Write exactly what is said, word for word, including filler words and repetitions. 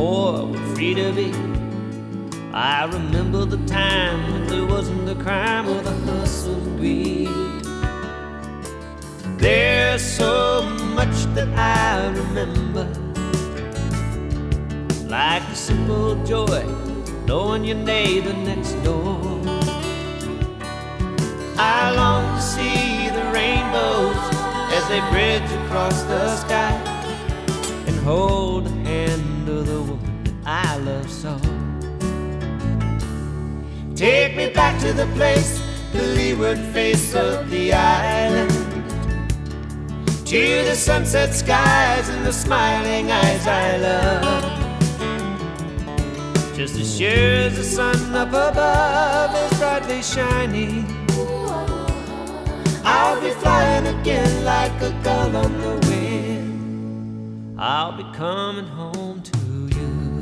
poor we're free to be. I remember the time when there wasn't the crime or the hustle and greed. There's so much that I remember, like the simple joy knowing your neighbor next door. I long to see the rainbows as they bridge across the sky, and hold the hand of the woman that I love so. Take me back to the place, the leeward face of the island, to the sunset skies and the smiling eyes I love. Just as sure as the sun up above is brightly shining, I'll be flying again like a gull on the wind. I'll be coming home to